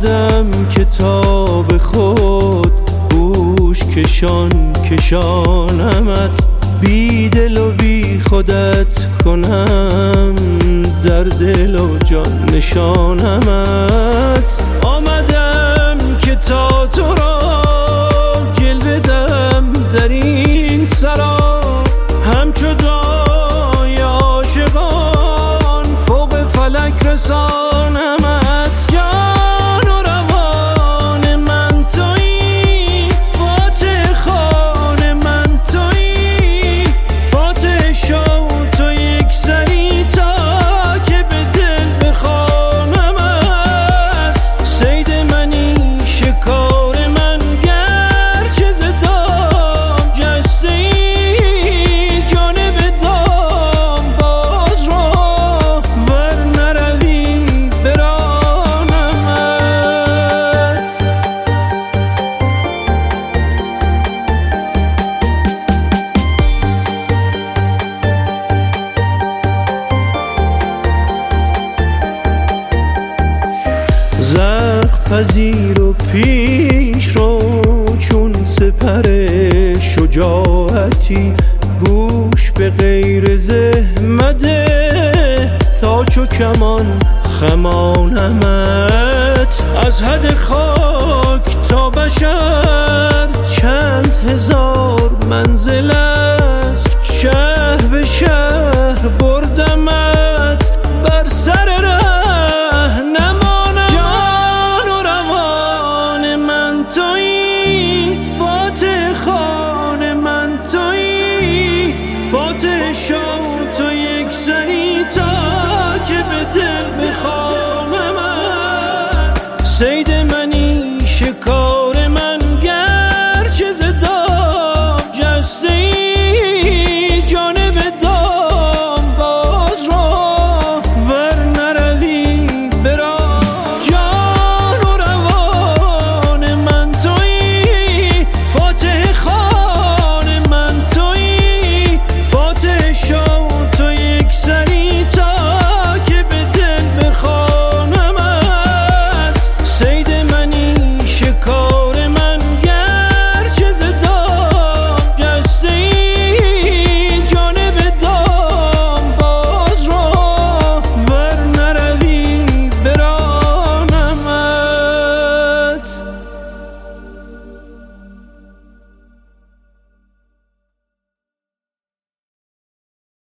آمدم کتاب خود گوش کشانمت، بی دل و بی خودت کنم در دل و جان نشانمت. آمدم که تا تو را جلوه دم در این سرا، همچو دای عاشقان فوق فلک رسانمت. جان و روان من تویی، فاتح خان من تویی، فاتح شو تو یک سری تا که به دل بخوانمت. صید منی شکار من گرچه ز دام جسته ای، جانب دام باز رو ور نروی برانمت. زخم پذیر و پیش رو چون سپر شجاعتی، گوش به غیر زحمده تا چو کمان خمانمت. از حد خاک تا بشر چند هزار منزل است، شهر به شهر بردمت.